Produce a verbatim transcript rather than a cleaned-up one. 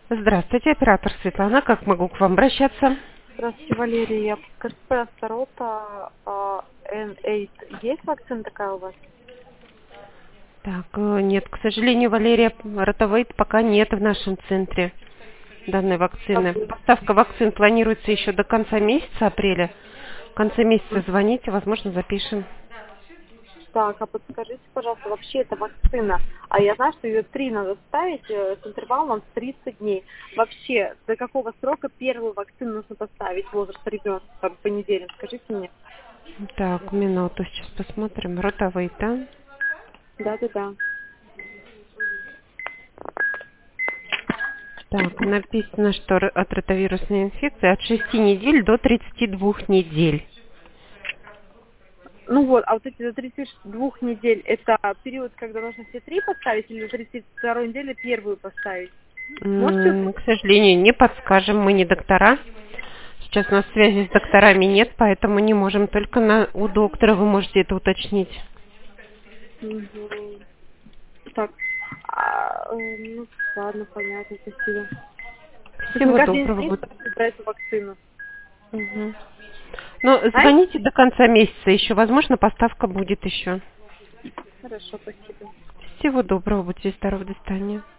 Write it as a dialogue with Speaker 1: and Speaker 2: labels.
Speaker 1: Здравствуйте, оператор Светлана. Как могу к вам обращаться?
Speaker 2: Здравствуйте, Валерия. Подскажите, пожалуйста, рота а, эн восемь. Есть вакцина такая у вас?
Speaker 1: Так, э, нет, к сожалению, Валерия, ротавейт пока нет в нашем центре данной
Speaker 2: А
Speaker 1: вакцины.
Speaker 2: вы?
Speaker 1: Поставка вакцин планируется еще до конца месяца, апреля. В конце месяца
Speaker 2: М.
Speaker 1: звоните, возможно, запишем.
Speaker 2: Так, а подскажите, пожалуйста, вообще это вакцина. А я знаю, что ее три надо ставить э, с интервалом в тридцать дней. Вообще, до какого срока первую вакцину нужно поставить, возраст ребенка, там, по неделям? Скажите мне.
Speaker 1: Так, минуту, сейчас посмотрим. Ротавейт, да?
Speaker 2: Да-да-да.
Speaker 1: Так, написано, что р- от ротавирусной инфекции от шести недель до тридцати двух недель.
Speaker 2: Ну вот, а вот эти до тридцати двух недель, это период, когда нужно все три поставить, или до тридцати второй недели первую поставить? Можете
Speaker 1: М,
Speaker 2: уточнить?
Speaker 1: К сожалению, не подскажем, мы не доктора. Сейчас у нас связи с докторами нет, поэтому не можем. Только на, у доктора вы можете это уточнить.
Speaker 2: Мгм. Так, а, э, ну, ладно, понятно, спасибо. То есть мы
Speaker 1: Всего
Speaker 2: каждый день
Speaker 1: доброго.
Speaker 2: звоним
Speaker 1: Буд-
Speaker 2: за эту вакцину.
Speaker 1: Мгм. Ну,
Speaker 2: Ай?
Speaker 1: звоните до конца месяца еще. Возможно, поставка будет еще.
Speaker 2: Хорошо, спасибо.
Speaker 1: Всего доброго. Будьте здоровы. До свидания.